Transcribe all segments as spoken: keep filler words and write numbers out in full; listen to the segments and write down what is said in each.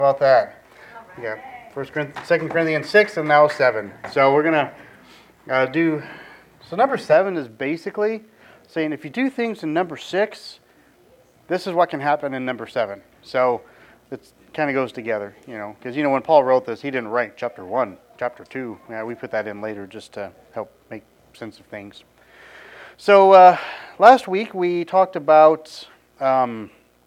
About that. Yeah, First Corinthians, Second Corinthians six, and now seven. So we're gonna uh, do. So number seven is basically saying if you do things in number six, this is what can happen in number seven. So it kind of goes together, you know, because you know when Paul wrote this, he didn't write chapter one, chapter two. Yeah, we put that in later just to help make sense of things. So uh, last week we talked about um,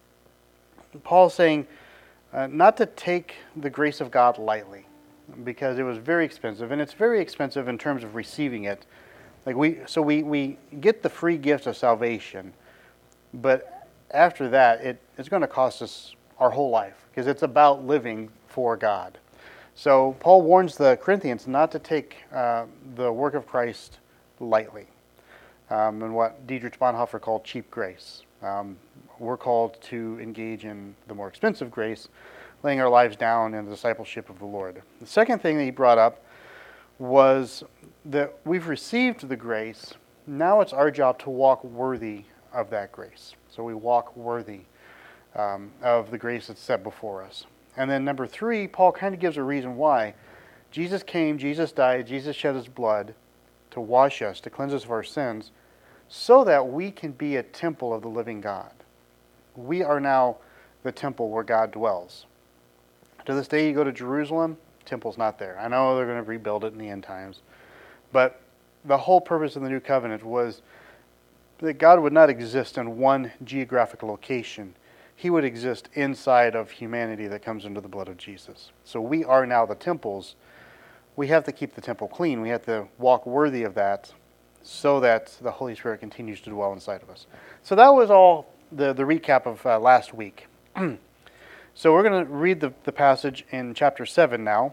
Paul saying. Uh, not to take the grace of God lightly, because it was very expensive, and it's very expensive in terms of receiving it. Like we, so we, we get the free gift of salvation, but after that, it, it's going to cost us our whole life, because it's about living for God. So Paul warns the Corinthians not to take uh, the work of Christ lightly, um, and what Dietrich Bonhoeffer called cheap grace. Um, we're called to engage in the more expensive grace, laying our lives down in the discipleship of the Lord. The second thing that he brought up was that we've received the grace. Now it's our job to walk worthy of that grace. So we walk worthy um, of the grace that's set before us. And then number three, Paul kind of gives a reason why. Jesus came, Jesus died, Jesus shed his blood to wash us, to cleanse us of our sins, so that we can be a temple of the living God. We are now the temple where God dwells. To this day, you go to Jerusalem, temple's not there. I know they're going to rebuild it in the end times. But the whole purpose of the new covenant was that God would not exist in one geographical location. He would exist inside of humanity that comes under the blood of Jesus. So we are now the temples. We have to keep the temple clean. We have to walk worthy of that so that the Holy Spirit continues to dwell inside of us. So that was all the, the recap of uh, last week. So we're going to read the, the passage in chapter seven now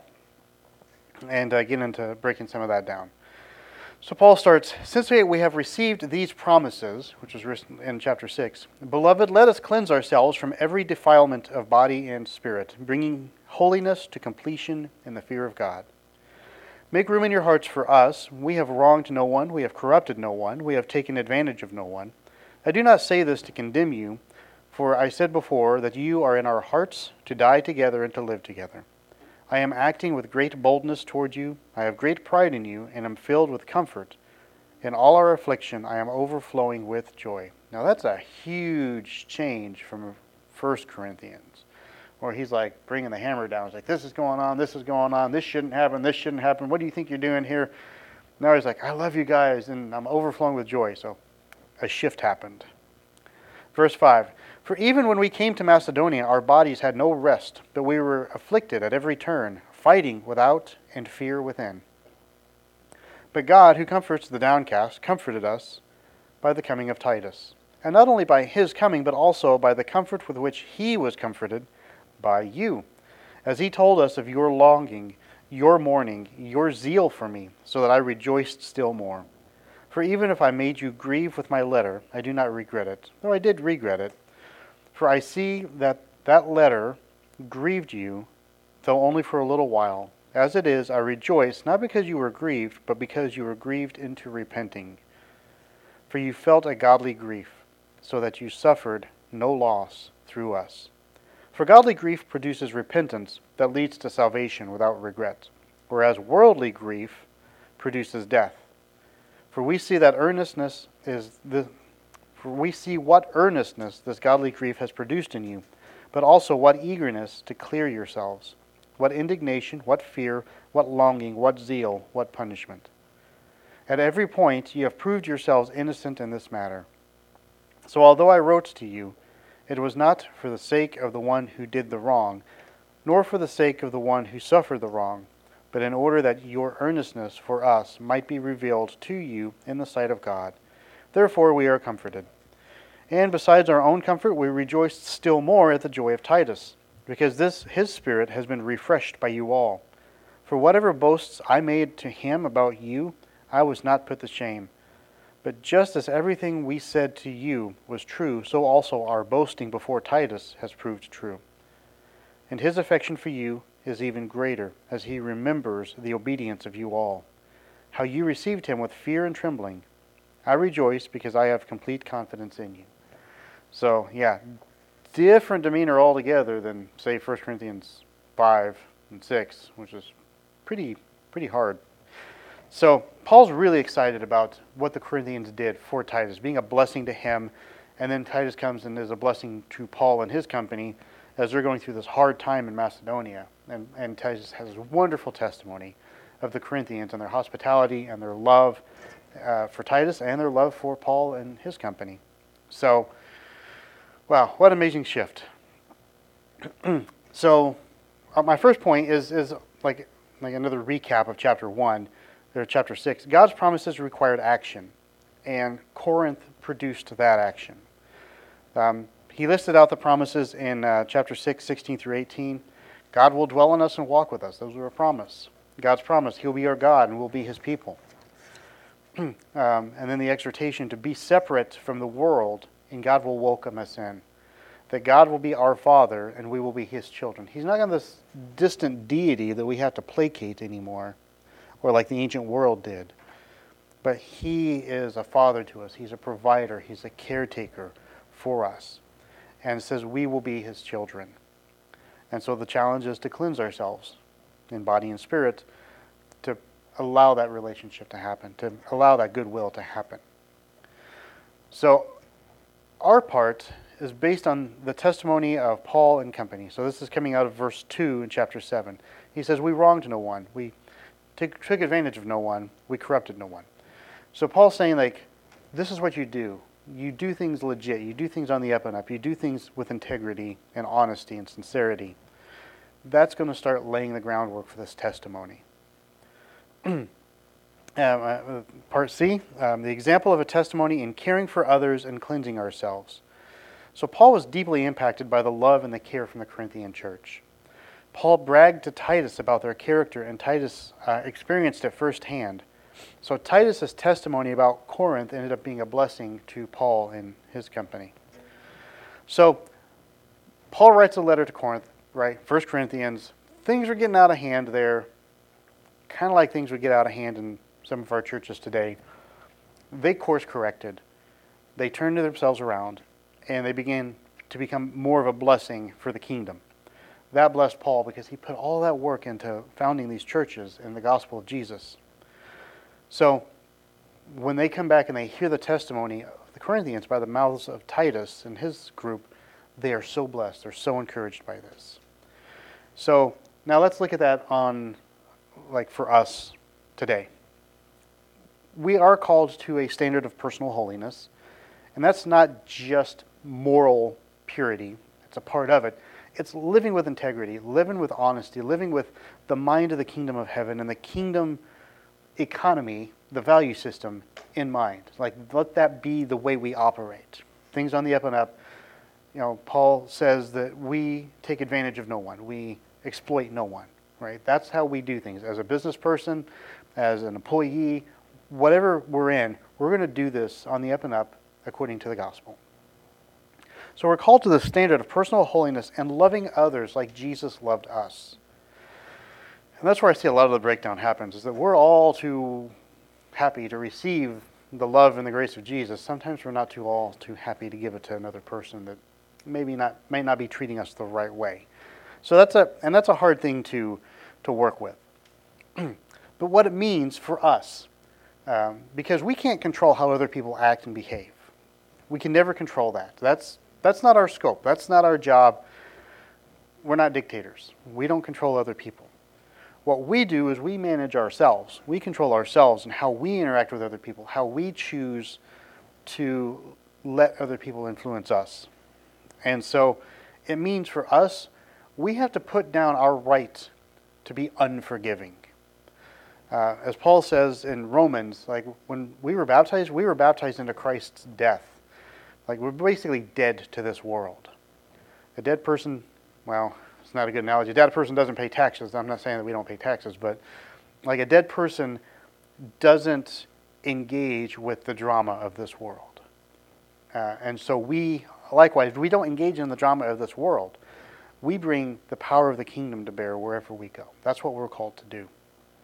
and uh, get into breaking some of that down. So Paul starts, since we have received these promises, which was written in chapter six, beloved, let us cleanse ourselves from every defilement of body and spirit, bringing holiness to completion in the fear of God. Make room in your hearts for us. We have wronged no one. We have corrupted no one. We have taken advantage of no one. I do not say this to condemn you, for I said before that you are in our hearts to die together and to live together. I am acting with great boldness toward you. I have great pride in you and am filled with comfort. In all our affliction, I am overflowing with joy. Now that's a huge change from First Corinthians, where he's like bringing the hammer down. He's like, this is going on, this is going on, this shouldn't happen, this shouldn't happen. What do you think you're doing here? Now he's like, I love you guys, and I'm overflowing with joy. So a shift happened. Verse five, for even when we came to Macedonia, our bodies had no rest, but we were afflicted at every turn, fighting without and fear within. But God, who comforts the downcast, comforted us by the coming of Titus. And not only by his coming, but also by the comfort with which he was comforted by you, as he told us of your longing, your mourning, your zeal for me, so that I rejoiced still more. For even if I made you grieve with my letter, I do not regret it, though I did regret it. For I see that that letter grieved you, though only for a little while. As it is, I rejoice, not because you were grieved, but because you were grieved into repenting. For you felt a godly grief, so that you suffered no loss through us. For godly grief produces repentance that leads to salvation without regret, whereas worldly grief produces death. For we see that earnestness is the for we see what earnestness this godly grief has produced in you, but also what eagerness to clear yourselves, what indignation, what fear, what longing, what zeal, what punishment. At every point you have proved yourselves innocent in this matter. So although I wrote to you, it was not for the sake of the one who did the wrong, nor for the sake of the one who suffered the wrong, but in order that your earnestness for us might be revealed to you in the sight of God. Therefore we are comforted. And besides our own comfort, we rejoice still more at the joy of Titus, because this his spirit has been refreshed by you all. For whatever boasts I made to him about you, I was not put to shame. But just as everything we said to you was true, so also our boasting before Titus has proved true. And his affection for you is even greater, as he remembers the obedience of you all, how you received him with fear and trembling. I rejoice because I have complete confidence in you. So, yeah, different demeanor altogether than, say, First Corinthians five, and six, which is pretty pretty hard. So Paul's really excited about what the Corinthians did for Titus, being a blessing to him, and then Titus comes and is a blessing to Paul and his company as they're going through this hard time in Macedonia. And, and Titus has a wonderful testimony of the Corinthians and their hospitality and their love uh, for Titus and their love for Paul and his company. So, wow, what an amazing shift. So, uh, my first point is is like like another recap of chapter one, or chapter six. God's promises required action, and Corinth produced that action. Um, he listed out the promises in uh, chapter six, sixteen through eighteen. God will dwell in us and walk with us. Those were a promise. God's promise, He'll be our God and we'll be His people. um, and then the exhortation to be separate from the world, and God will welcome us in. That God will be our Father and we will be His children. He's not this distant deity that we have to placate anymore, or like the ancient world did. But He is a Father to us. He's a provider. He's a caretaker for us. And it says we will be His children. And so the challenge is to cleanse ourselves in body and spirit, to allow that relationship to happen, to allow that goodwill to happen. So our part is based on the testimony of Paul and company. So this is coming out of verse two in chapter seven. He says, we wronged no one. We took, took advantage of no one. We corrupted no one. So Paul's saying, like, this is what you do. You do things legit. You do things on the up and up. You do things with integrity and honesty and sincerity. That's going to start laying the groundwork for this testimony. um, uh, part C, um, the example of a testimony in caring for others and cleansing ourselves. So Paul was deeply impacted by the love and the care from the Corinthian church. Paul bragged to Titus about their character, and Titus uh, experienced it firsthand. So Titus's testimony about Corinth ended up being a blessing to Paul and his company. So Paul writes a letter to Corinth, right? First Corinthians. Things are getting out of hand there, kind of like things would get out of hand in some of our churches today. They course corrected. They turned themselves around, and they began to become more of a blessing for the kingdom. That blessed Paul because he put all that work into founding these churches in the gospel of Jesus. So when they come back and they hear the testimony of the Corinthians by the mouths of Titus and his group, they are so blessed. They're so encouraged by this. So now let's look at that on, like, for us today. We are called to a standard of personal holiness, and that's not just moral purity. It's a part of it. It's living with integrity, living with honesty, living with the mind of the kingdom of heaven and the kingdom economy, the value system in mind. Like, let that be the way we operate. Things on the up and up. You know, Paul says that we take advantage of no one. We exploit no one, right? That's how we do things. As a business person, as an employee, whatever we're in, we're going to do this on the up and up according to the gospel. So we're called to the standard of personal holiness and loving others like Jesus loved us. And that's where I see a lot of the breakdown happens, is that we're all too happy to receive the love and the grace of Jesus. Sometimes we're not too all too happy to give it to another person that maybe not may not be treating us the right way. So that's a and that's a hard thing to to work with. But what it means for us, um, because we can't control how other people act and behave. We can never control that. That's that's not our scope. That's not our job. We're not dictators. We don't control other people. What we do is we manage ourselves. We control ourselves and how we interact with other people, how we choose to let other people influence us. And so it means for us, we have to put down our right to be unforgiving. Uh, as Paul says in Romans, like when we were baptized, we were baptized into Christ's death. Like we're basically dead to this world. A dead person, well, it's not a good analogy. A dead person doesn't pay taxes. I'm not saying that we don't pay taxes, but like a dead person doesn't engage with the drama of this world. Uh, and so we, likewise, we don't engage in the drama of this world. We bring the power of the kingdom to bear wherever we go. That's what we're called to do.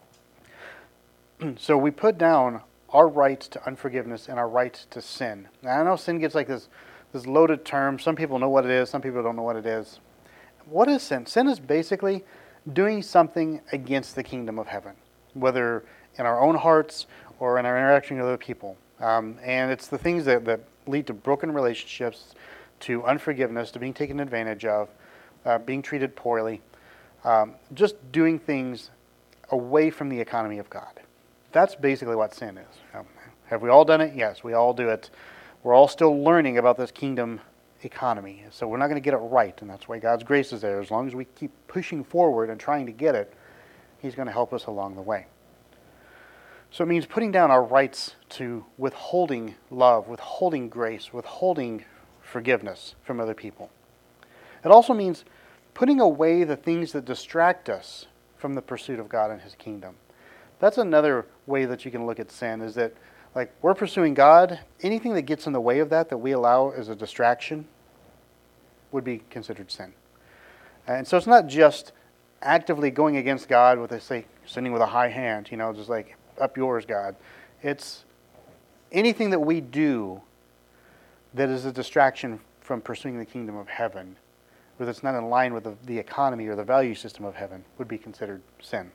So we put down our right to unforgiveness and our right to sin. Now, I know sin gets like this, this loaded term. Some people know what it is. Some people don't know what it is. what is sin? Sin is basically doing something against the kingdom of heaven, whether in our own hearts or in our interaction with other people. Um, and it's the things that, that lead to broken relationships, to unforgiveness, to being taken advantage of, uh, being treated poorly, um, just doing things away from the economy of God. That's basically what sin is. Um, have we all done it? Yes, we all do it. We're all still learning about this kingdom economy. So we're not going to get it right, and that's why God's grace is there. As long as we keep pushing forward and trying to get it, He's going to help us along the way. So it means putting down our rights to withholding love, withholding grace, withholding forgiveness from other people. It also means putting away the things that distract us from the pursuit of God and His kingdom. That's another way that you can look at sin, is that like we're pursuing God, anything that gets in the way of that, that we allow as a distraction, would be considered sin. And so it's not just actively going against God with a, say, sinning with a high hand, you know, just like, up yours, God. It's anything that we do that is a distraction from pursuing the kingdom of heaven, or that's not in line with the, the economy or the value system of heaven, would be considered sin.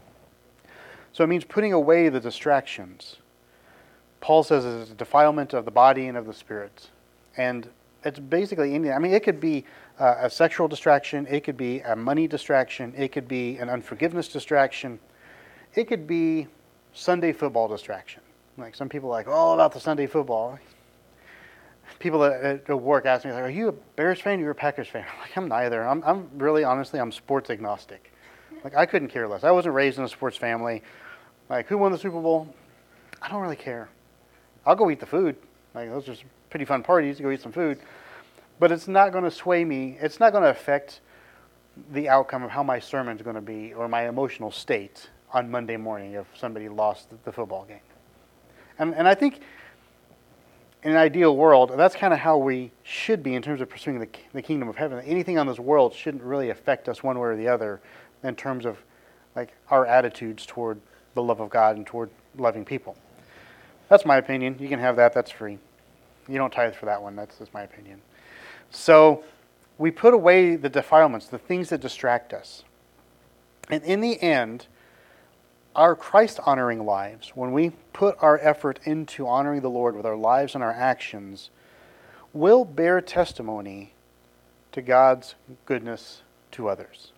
So it means putting away the distractions. Paul says it's a defilement of the body and of the spirit. And it's basically anything. I mean, it could be uh, a sexual distraction. It could be a money distraction. It could be an unforgiveness distraction. It could be Sunday football distraction. Like some people are like, all about the Sunday football. People at, at work ask me, like, are you a Bears fan or you're a Packers fan? I'm like, I'm neither. I'm, I'm really, honestly, I'm sports agnostic. Like, I couldn't care less. I wasn't raised in a sports family. Like, who won the Super Bowl? I don't really care. I'll go eat the food. Like, those are pretty fun parties to go eat some food. But it's not going to sway me. It's not going to affect the outcome of how my sermon's going to be or my emotional state on Monday morning if somebody lost the football game. And and I think in an ideal world, that's kind of how we should be in terms of pursuing the, the kingdom of heaven. Anything on this world shouldn't really affect us one way or the other in terms of like our attitudes toward the love of God and toward loving people. That's my opinion. You can have that. That's free. You don't tithe for that one. That's just my opinion. So we put away the defilements, the things that distract us. And in the end, our Christ-honoring lives, when we put our effort into honoring the Lord with our lives and our actions, will bear testimony to God's goodness to others.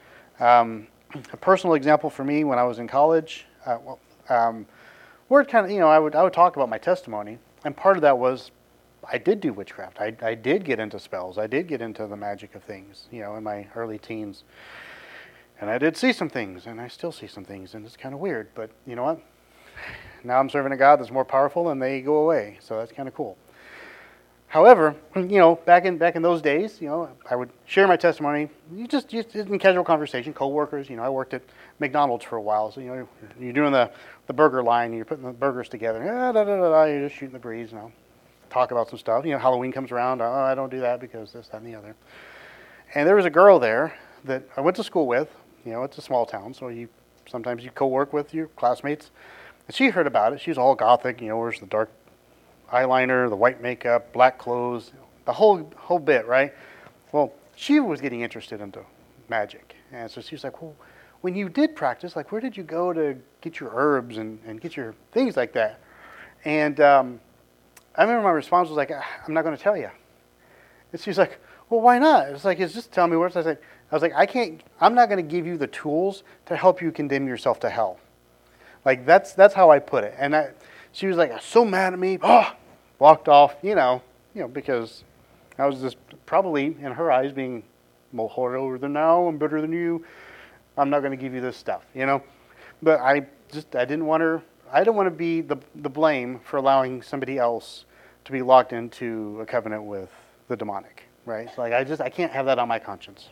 Um, a personal example for me, when I was in college, uh, well, um, word kind of, you know, I would I would talk about my testimony, and part of that was I did do witchcraft. I I did get into spells. I did get into the magic of things, you know, in my early teens. And I did see some things, and I still see some things, and it's kind of weird. But you know what? Now I'm serving a God that's more powerful, and they go away. So that's kind of cool. However, you know, back in back in those days, you know, I would share my testimony. You just, just in casual conversation, coworkers. You know, I worked at McDonald's for a while, so you know, you're doing the, the burger line, and you're putting the burgers together. Ah, da, da, da, da, you're just shooting the breeze, you know, talk about some stuff. You know, Halloween comes around. Oh, I don't do that because this, that, and the other. And there was a girl there that I went to school with. You know, it's a small town, so you sometimes you co-work with your classmates. And she heard about it. She was all gothic, you know, wears the dark eyeliner, the white makeup, black clothes, the whole whole bit, right? Well, she was getting interested into magic. And so she was like, well, when you did practice, like, where did you go to get your herbs and, and get your things like that? And um, I remember my response was like, I'm not going to tell you. And she's like, well, why not? It's like, it's just tell me what. I was like, I was like, I can't, I'm not going to give you the tools to help you condemn yourself to hell. Like, that's that's how I put it. And I, she was like, so mad at me. Oh, walked off, you know, you know, because I was just probably, in her eyes, being more horrible than now, I'm better than you. I'm not going to give you this stuff, you know. But I just, I didn't want her, I didn't want to be the, the blame for allowing somebody else to be locked into a covenant with the demonic, right? So like, I just, I can't have that on my conscience.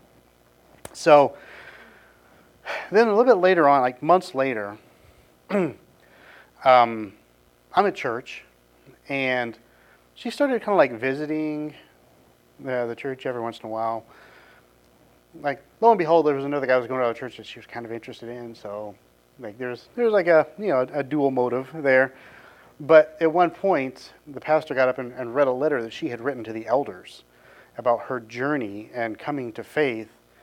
So then a little bit later on, like months later, um, I'm at church, and she started kind of like visiting the, the church every once in a while. Like, lo and behold, there was another guy who was going to a church that she was kind of interested in, so like there's there's like a, you know, a dual motive there. But at one point, the pastor got up and, and read a letter that she had written to the elders about her journey and coming to faith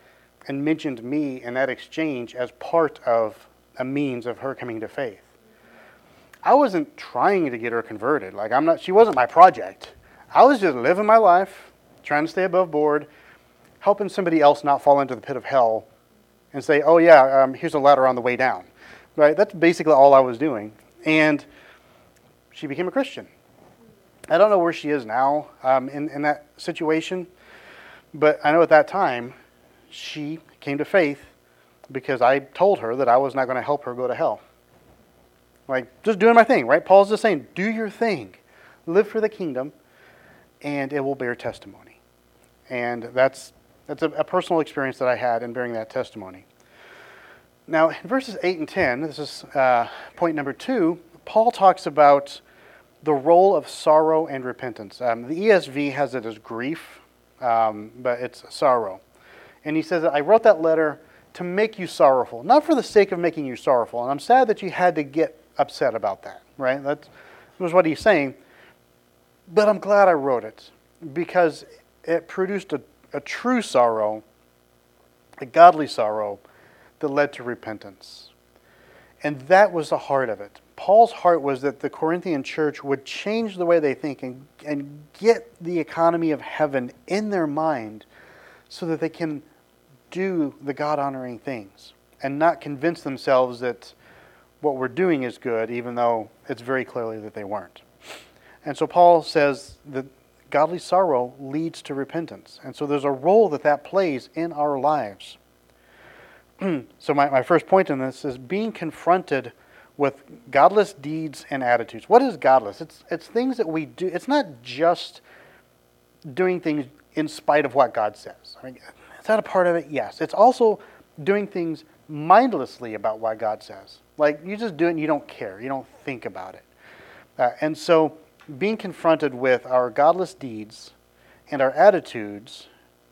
and mentioned me in that exchange as part of a means of her coming to faith. I wasn't trying to get her converted. Like I'm not. She wasn't my project. I was just living my life, trying to stay above board, helping somebody else not fall into the pit of hell, and say, "Oh yeah, um, here's a ladder on the way down." Right? That's basically all I was doing. And she became a Christian. I don't know where she is now um, in in that situation, but I know at that time she came to faith because I told her that I was not going to help her go to hell. Like, just doing my thing, right? Paul's just saying, do your thing. Live for the kingdom, and it will bear testimony. And that's that's a, a personal experience that I had in bearing that testimony. Now, in verses eight and ten, this is uh, point number two, Paul talks about the role of sorrow and repentance. Um, the E S V has it as grief, um, but it's sorrow. And he says, I wrote that letter to make you sorrowful, not for the sake of making you sorrowful. And I'm sad that you had to get upset about that, right? That was what he's saying. But I'm glad I wrote it because it produced a, a true sorrow, a godly sorrow that led to repentance. And that was the heart of it. Paul's heart was that the Corinthian church would change the way they think and, and get the economy of heaven in their mind so that they can do the God-honoring things and not convince themselves that what we're doing is good, even though it's very clearly that they weren't. And so Paul says that godly sorrow leads to repentance. And so there's a role that that plays in our lives. So my, my first point in this is being confronted with godless deeds and attitudes. What is godless? It's it's things that we do. It's not just doing things in spite of what God says. I mean, is that a part of it? Yes. It's also doing things mindlessly about what God says. Like, you just do it and you don't care. You don't think about it. Uh, and so being confronted with our godless deeds and our attitudes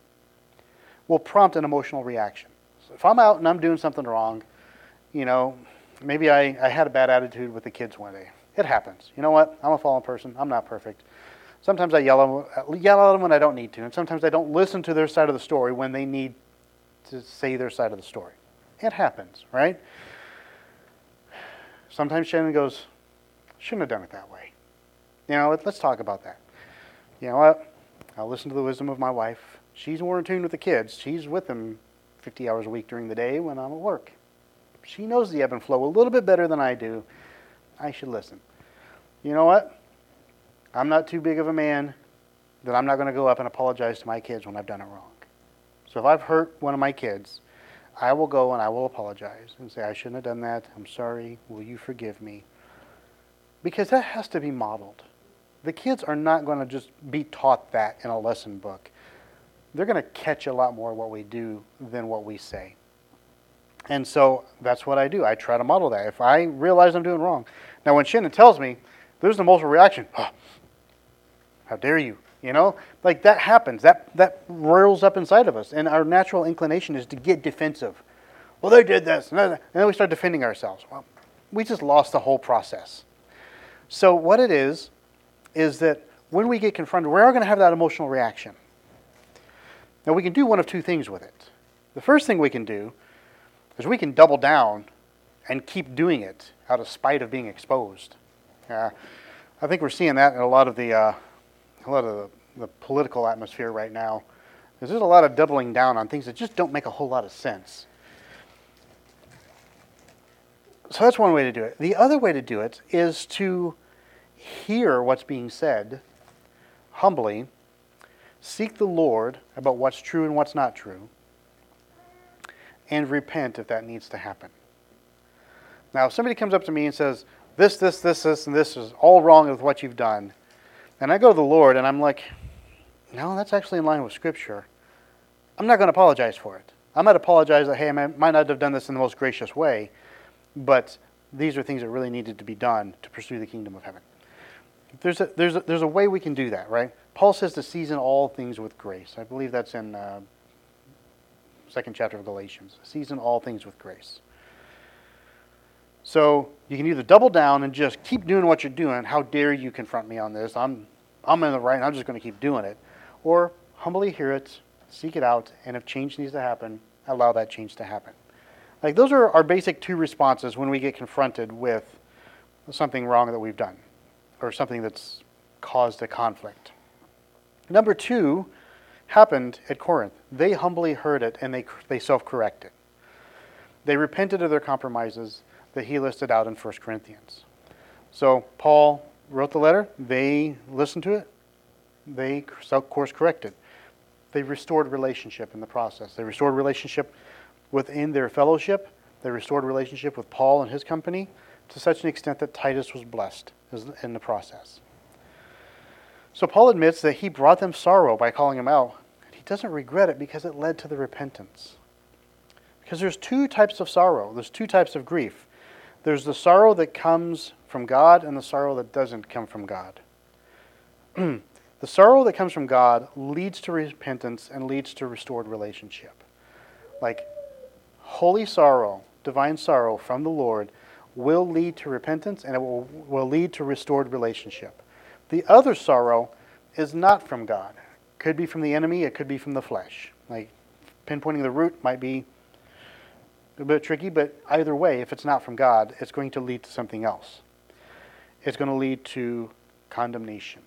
will prompt an emotional reaction. So if I'm out and I'm doing something wrong, you know, maybe I, I had a bad attitude with the kids one day. It happens. You know what? I'm a fallen person. I'm not perfect. Sometimes I yell at, yell at them when I don't need to, and sometimes I don't listen to their side of the story when they need to say their side of the story. It happens, right? Sometimes Shannon goes, shouldn't have done it that way. You know, let, let's talk about that. You know what? I'll listen to the wisdom of my wife. She's more in tune with the kids. She's with them fifty hours a week during the day when I'm at work. She knows the ebb and flow a little bit better than I do. I should listen. You know what? I'm not too big of a man that I'm not going to go up and apologize to my kids when I've done it wrong. So if I've hurt one of my kids, I will go and I will apologize and say, I shouldn't have done that. I'm sorry. Will you forgive me? Because that has to be modeled. The kids are not going to just be taught that in a lesson book. They're going to catch a lot more what we do than what we say. And so that's what I do. I try to model that. If I realize I'm doing wrong. Now when Shannon tells me, there's an emotional reaction. Oh, how dare you? You know, like that happens. That that roils up inside of us. And our natural inclination is to get defensive. Well, they did this. And then we start defending ourselves. Well, we just lost the whole process. So what it is, is that when we get confronted, we are going to have that emotional reaction. Now we can do one of two things with it. The first thing we can do is we can double down and keep doing it out of spite of being exposed. Uh, I think we're seeing that in a lot of the uh, a lot of the, the political atmosphere right now. There's just a lot of doubling down on things that just don't make a whole lot of sense. So that's one way to do it. The other way to do it is to hear what's being said humbly, seek the Lord about what's true and what's not true, and repent if that needs to happen. Now, if somebody comes up to me and says, this, this, this, this, and this is all wrong with what you've done, and I go to the Lord and I'm like, no, that's actually in line with Scripture, I'm not going to apologize for it. I might apologize that, hey, I might not have done this in the most gracious way, but these are things that really needed to be done to pursue the kingdom of heaven. There's a, there's a, there's a way we can do that, right? Paul says to season all things with grace. I believe that's in uh, second chapter of Galatians. Season all things with grace. So you can either double down and just keep doing what you're doing. How dare you confront me on this? I'm I'm in the right and I'm just going to keep doing it. Or humbly hear it, seek it out, and if change needs to happen, allow that change to happen. Like, those are our basic two responses when we get confronted with something wrong that we've done or something that's caused a conflict. Number two happened at Corinth. They humbly heard it and they they self-corrected. They repented of their compromises that he listed out in First Corinthians. So Paul wrote the letter. They listened to it. They course corrected. They restored relationship in the process. They restored relationship within their fellowship. They restored relationship with Paul and his company to such an extent that Titus was blessed in the process. So Paul admits that he brought them sorrow by calling them out. He doesn't regret it because it led to the repentance. Because there's two types of sorrow. There's two types of grief. There's the sorrow that comes from God and the sorrow that doesn't come from God. The sorrow that comes from God leads to repentance and leads to restored relationship. Like, holy sorrow, divine sorrow from the Lord will lead to repentance and it will, will lead to restored relationship. The other sorrow is not from God. It could be from the enemy, it could be from the flesh. Like, pinpointing the root might be a bit tricky, but either way, if it's not from God, it's going to lead to something else. It's going to lead to condemnation.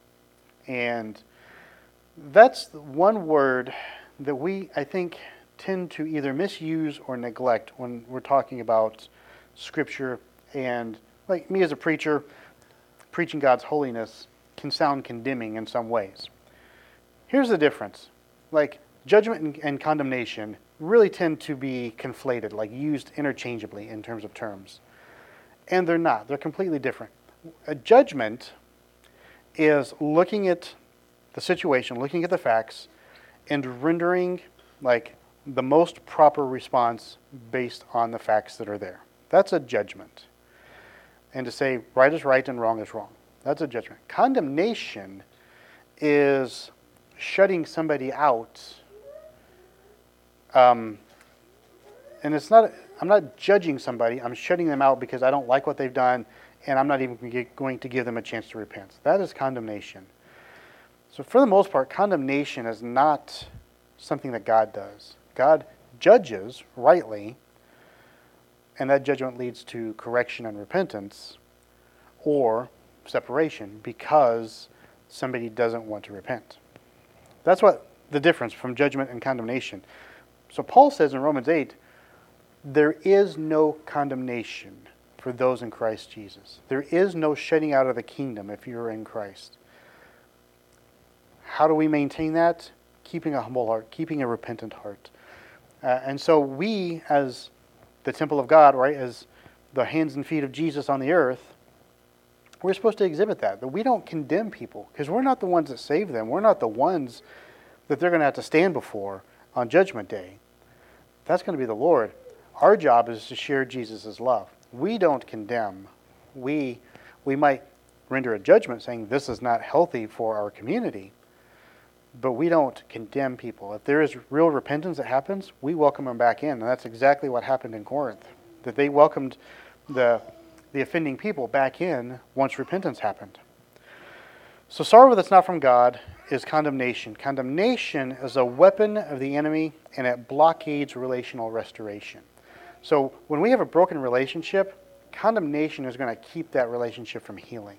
And that's one word that we, I think, tend to either misuse or neglect when we're talking about Scripture. And like me as a preacher, preaching God's holiness can sound condemning in some ways. Here's the difference. Like, judgment and, and condemnation really tend to be conflated, like used interchangeably in terms of terms. And they're not. They're completely different. A judgment is looking at the situation, looking at the facts, and rendering like the most proper response based on the facts that are there. That's a judgment. And to say right is right and wrong is wrong. That's a judgment. Condemnation is shutting somebody out. Um, and it's not, I'm not judging somebody. I'm shutting them out because I don't like what they've done, and I'm not even going to give them a chance to repent. That is condemnation. So for the most part, condemnation is not something that God does. God judges rightly, and that judgment leads to correction and repentance or separation because somebody doesn't want to repent. That's what the difference from judgment and condemnation. So Paul says in Romans eight, there is no condemnation for those in Christ Jesus. There is no shutting out of the kingdom if you're in Christ. How do we maintain that? Keeping a humble heart, keeping a repentant heart. Uh, and so we, as the temple of God, right, as the hands and feet of Jesus on the earth, we're supposed to exhibit that. That we don't condemn people because we're not the ones that save them. We're not the ones that they're going to have to stand before on Judgment Day. That's going to be the Lord. Our job is to share Jesus' love. We don't condemn. We, we might render a judgment saying this is not healthy for our community, but we don't condemn people. If there is real repentance that happens, we welcome them back in. And that's exactly what happened in Corinth. That they welcomed the, the offending people back in once repentance happened. So sorrow that's not from God is condemnation. Condemnation is a weapon of the enemy, and it blockades relational restoration. So when we have a broken relationship, condemnation is going to keep that relationship from healing.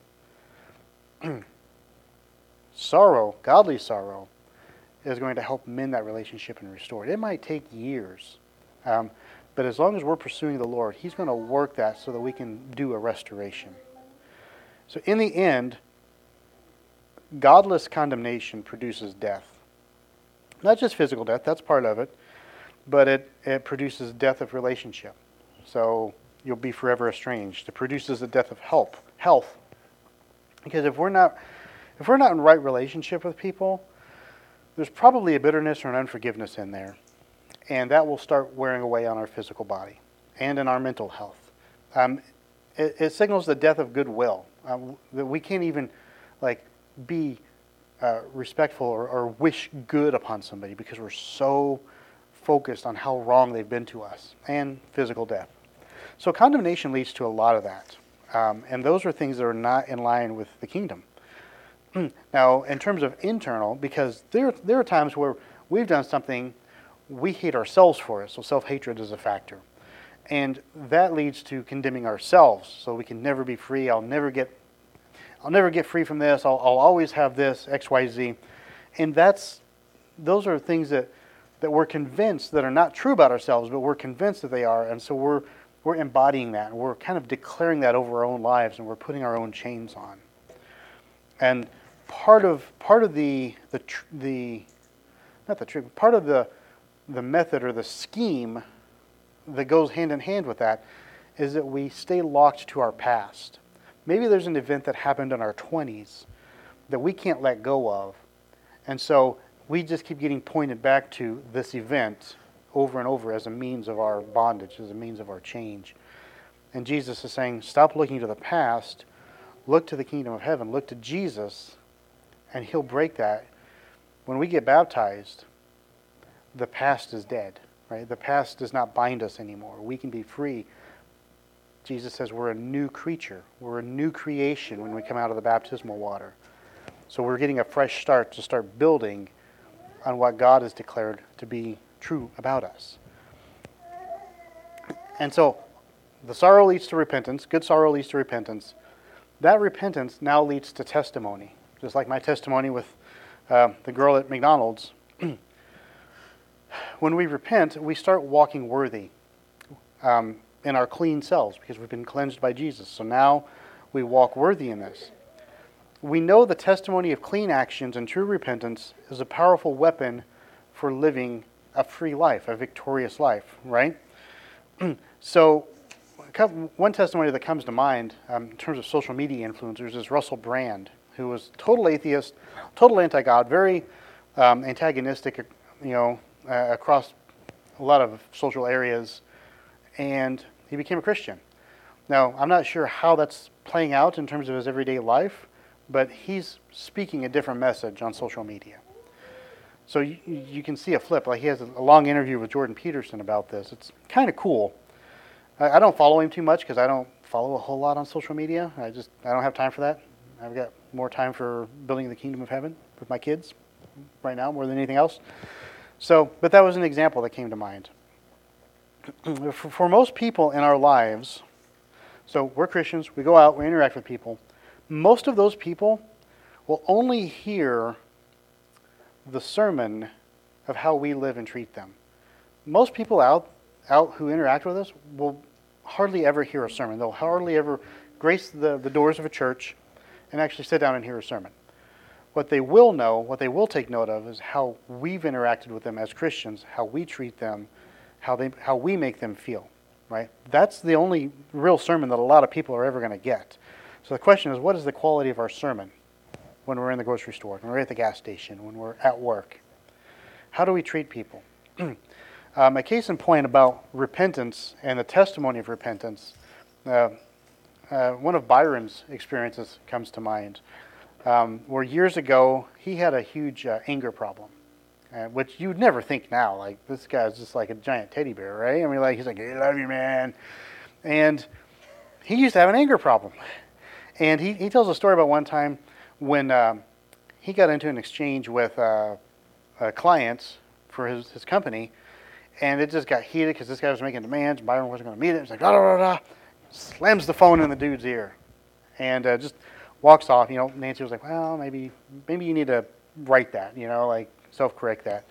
Sorrow, godly sorrow, is going to help mend that relationship and restore it. It might take years, um, but as long as we're pursuing the Lord, He's going to work that so that we can do a restoration. So in the end, godless condemnation produces death. Not just physical death, that's part of it, but it, it produces death of relationship. So you'll be forever estranged. It produces the death of health. Health. Because if we're not if we're not in right relationship with people, there's probably a bitterness or an unforgiveness in there. And that will start wearing away on our physical body and in our mental health. Um, it, it signals the death of goodwill. Um, that we can't even like be uh, respectful or, or wish good upon somebody because we're so focused on how wrong they've been to us, and physical death. So condemnation leads to a lot of that. Um, and those are things that are not in line with the kingdom. Now, in terms of internal, because there, there are times where we've done something we hate ourselves for it. So self-hatred is a factor. And that leads to condemning ourselves. So we can never be free. I'll never get I'll never get free from this. I'll, I'll always have this, X, Y, Z. And that's those are things that, that we're convinced that are not true about ourselves, but we're convinced that they are. And so we're we're embodying that. And we're kind of declaring that over our own lives, and we're putting our own chains on. And part of part of the the the not the trick, part of the the method or the scheme that goes hand in hand with that is that we stay locked to our past. Maybe there's an event that happened in our twenties that we can't let go of. And so we just keep getting pointed back to this event over and over as a means of our bondage, as a means of our change. And Jesus is saying, stop looking to the past, look to the kingdom of heaven, look to Jesus, and he'll break that. When we get baptized, the past is dead, right? The past does not bind us anymore. We can be free. Jesus says we're a new creature. We're a new creation when we come out of the baptismal water. So we're getting a fresh start to start building on what God has declared to be true about us. And so the sorrow leads to repentance. Good sorrow leads to repentance. That repentance now leads to testimony. Just like my testimony with uh, the girl at McDonald's. When we repent, we start walking worthy um, in our clean selves because we've been cleansed by Jesus. So now we walk worthy in this. We know the testimony of clean actions and true repentance is a powerful weapon for living a free life, a victorious life, right? So one testimony that comes to mind um, in terms of social media influencers is Russell Brand, who was total atheist, total anti-God, very um, antagonistic, you know, uh, across a lot of social areas, and he became a Christian. Now, I'm not sure how that's playing out in terms of his everyday life, but he's speaking a different message on social media. So you, you can see a flip. Like he has a long interview with Jordan Peterson about this. It's kind of cool. I, I don't follow him too much because I don't follow a whole lot on social media. I just I don't have time for that. I've got more time for building the kingdom of heaven with my kids right now more than anything else. So, but that was an example that came to mind. for, for most people in our lives, so we're Christians, we go out, we interact with people. Most of those people will only hear the sermon of how we live and treat them. Most people out out who interact with us will hardly ever hear a sermon. They'll hardly ever grace the, the doors of a church and actually sit down and hear a sermon. What they will know, what they will take note of, is how we've interacted with them as Christians, how we treat them, how they how we make them feel. Right? That's the only real sermon that a lot of people are ever going to get. So the question is, what is the quality of our sermon when we're in the grocery store, when we're at the gas station, when we're at work? How do we treat people? um, a case in point about repentance and the testimony of repentance, uh, uh, one of Byron's experiences comes to mind, um, where years ago he had a huge uh, anger problem, uh, which you'd never think now. Like, this guy's just like a giant teddy bear, right? I mean, like, he's like, I love you, man. And he used to have an anger problem. And he, he tells a story about one time when um, he got into an exchange with uh, uh, clients for his, his company, and it just got heated because this guy was making demands, and Byron wasn't going to meet it. He's like, da da da da, slams the phone in the dude's ear, and uh, just walks off. You know, Nancy was like, well, maybe maybe you need to write that, you know, like self-correct that.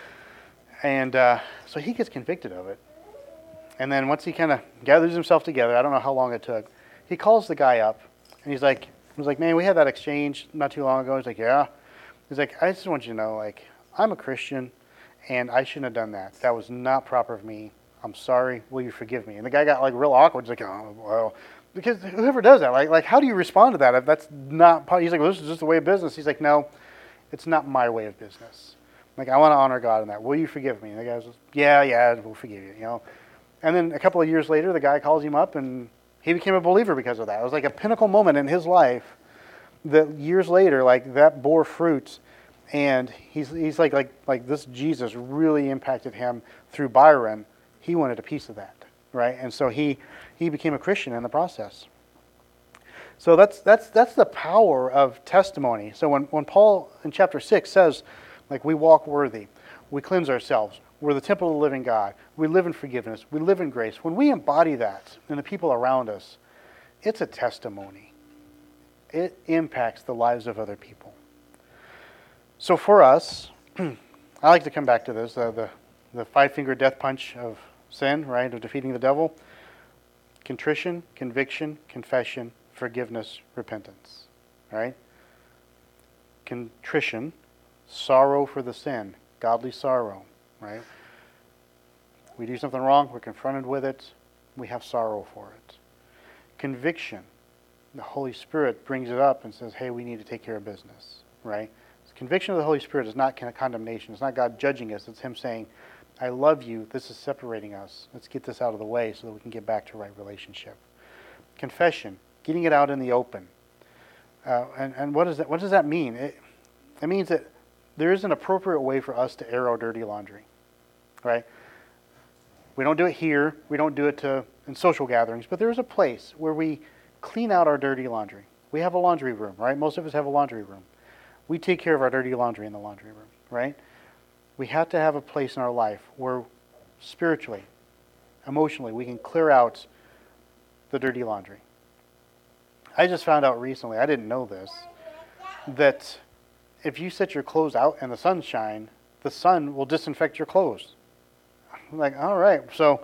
And uh, so he gets convicted of it. And then once he kind of gathers himself together, I don't know how long it took, he calls the guy up, and he's like, he was like, man, we had that exchange not too long ago. He's like, yeah. He's like, I just want you to know, like, I'm a Christian, and I shouldn't have done that. That was not proper of me. I'm sorry. Will you forgive me? And the guy got like real awkward. He's like, oh, well, because whoever does that, like, like, how do you respond to that? If that's not, he's like, well, this is just the way of business. He's like, no, it's not my way of business. Like, I want to honor God in that. Will you forgive me? And the guy was, yeah, yeah, we'll forgive you, you know. And then a couple of years later, the guy calls him up, and he became a believer because of that. It was like a pinnacle moment in his life that years later, like, that bore fruit. And he's he's like like like this Jesus really impacted him through Byron. He wanted a piece of that, right? And so he he became a Christian in the process. So that's that's that's the power of testimony. So when, when Paul in chapter six says, like, we walk worthy, we cleanse ourselves, We're the temple of the living God. We live in forgiveness. We live in grace. When we embody that in the people around us, it's a testimony. It impacts the lives of other people. So for us, I like to come back to this, uh, the, the five-finger death punch of sin, right, of defeating the devil. Contrition, conviction, confession, forgiveness, repentance, right? Contrition, sorrow for the sin, godly sorrow, right? We do something wrong, we're confronted with it, we have sorrow for it. Conviction, the Holy Spirit brings it up and says, hey, we need to take care of business, right? The conviction of the Holy Spirit is not condemnation. It's not God judging us. It's Him saying, I love you. This is separating us. Let's get this out of the way so that we can get back to right relationship. Confession, getting it out in the open. Uh, and, and what, is that, what does that mean? It, it means that there is an appropriate way for us to air our dirty laundry, right? We don't do it here. We don't do it to, in social gatherings. But there is a place where we clean out our dirty laundry. We have a laundry room, right? Most of us have a laundry room. We take care of our dirty laundry in the laundry room, right? We have to have a place in our life where spiritually, emotionally, we can clear out the dirty laundry. I just found out recently, I didn't know this, that if you set your clothes out in the sunshine, the sun will disinfect your clothes. I'm like, all right, so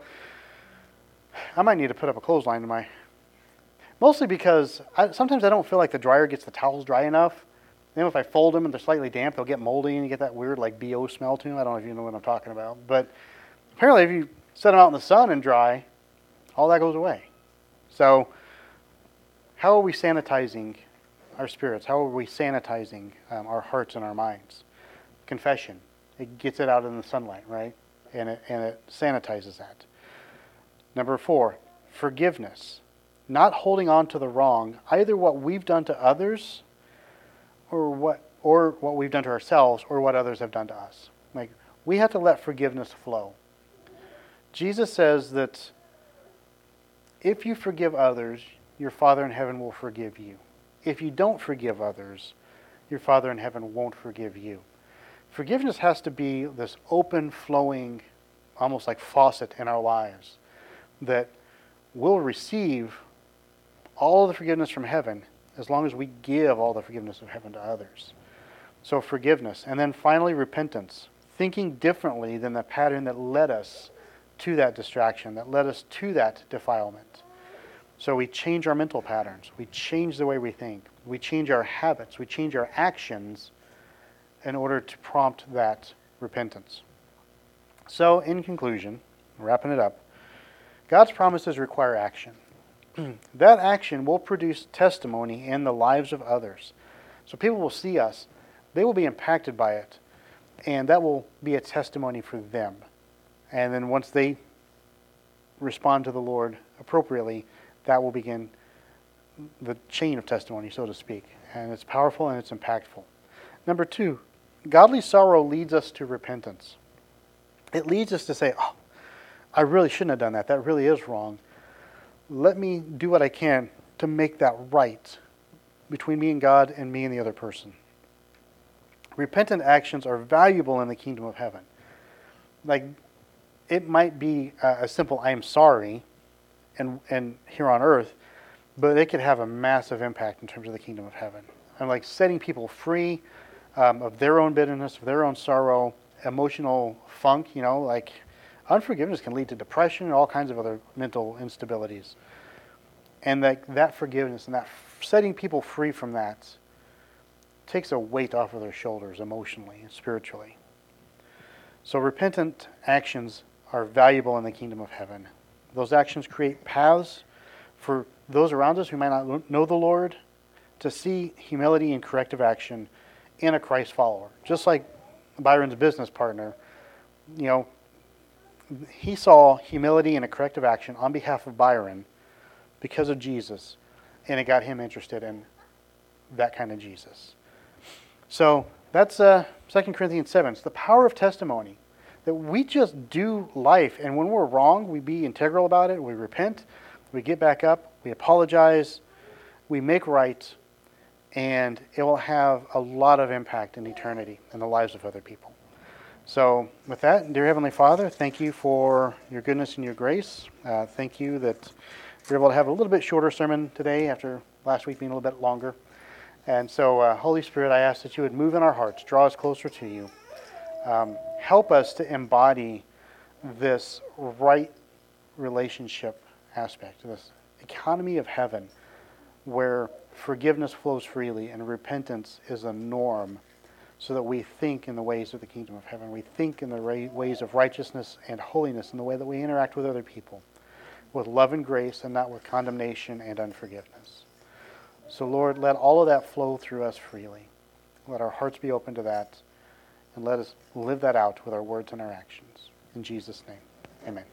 I might need to put up a clothesline in my... Mostly because I, sometimes I don't feel like the dryer gets the towels dry enough. Then if I fold them and they're slightly damp, they'll get moldy and you get that weird like B O smell to them. I don't know if you know what I'm talking about. But apparently if you set them out in the sun and dry, all that goes away. So how are we sanitizing our spirits? How are we sanitizing um, our hearts and our minds? Confession. It gets it out in the sunlight, right? And it, and it sanitizes that. Number four, forgiveness. Not holding on to the wrong, either what we've done to others or what or what we've done to ourselves or what others have done to us. Like, we have to let forgiveness flow. Jesus says that if you forgive others, your Father in heaven will forgive you. If you don't forgive others, your Father in heaven won't forgive you. Forgiveness has to be this open, flowing, almost like faucet in our lives that we'll receive all the forgiveness from heaven as long as we give all the forgiveness of heaven to others. So forgiveness. And then finally, repentance. Thinking differently than the pattern that led us to that distraction, that led us to that defilement. So we change our mental patterns. We change the way we think. We change our habits. We change our actions in order to prompt that repentance. So in conclusion, wrapping it up, God's promises require action. That action will produce testimony in the lives of others. So people will see us. They will be impacted by it. And that will be a testimony for them. And then once they respond to the Lord appropriately, that will begin the chain of testimony, so to speak. And it's powerful and it's impactful. Number two, godly sorrow leads us to repentance. It leads us to say, oh, I really shouldn't have done that. That really is wrong. Let me do what I can to make that right between me and God and me and the other person. Repentant actions are valuable in the kingdom of heaven. Like, it might be uh, a simple I am sorry and, and here on earth, but it could have a massive impact in terms of the kingdom of heaven. And like setting people free um, of their own bitterness, of their own sorrow, emotional funk, you know, like unforgiveness can lead to depression and all kinds of other mental instabilities. And that, that forgiveness and that f- setting people free from that takes a weight off of their shoulders emotionally and spiritually. So repentant actions are valuable in the kingdom of heaven. Those actions create paths for those around us who might not know the Lord to see humility and corrective action in a Christ follower. Just like Byron's business partner, you know, he saw humility and a corrective action on behalf of Byron because of Jesus, and it got him interested in that kind of Jesus. So that's uh, Second Corinthians seven. It's the power of testimony. That we just do life, and when we're wrong, we be integral about it, we repent, we get back up, we apologize, we make right, and it will have a lot of impact in eternity in the lives of other people. So with that, dear Heavenly Father, thank you for your goodness and your grace. Uh, thank you that we're able to have a little bit shorter sermon today after last week being a little bit longer. And so, uh, Holy Spirit, I ask that you would move in our hearts, draw us closer to you. Um, help us to embody this right relationship aspect, this economy of heaven, where forgiveness flows freely and repentance is a norm, so that we think in the ways of the kingdom of heaven. We think in the ra- ways of righteousness and holiness in the way that we interact with other people, with love and grace and not with condemnation and unforgiveness. So Lord, let all of that flow through us freely. Let our hearts be open to that, and let us live that out with our words and our actions. In Jesus' name, amen.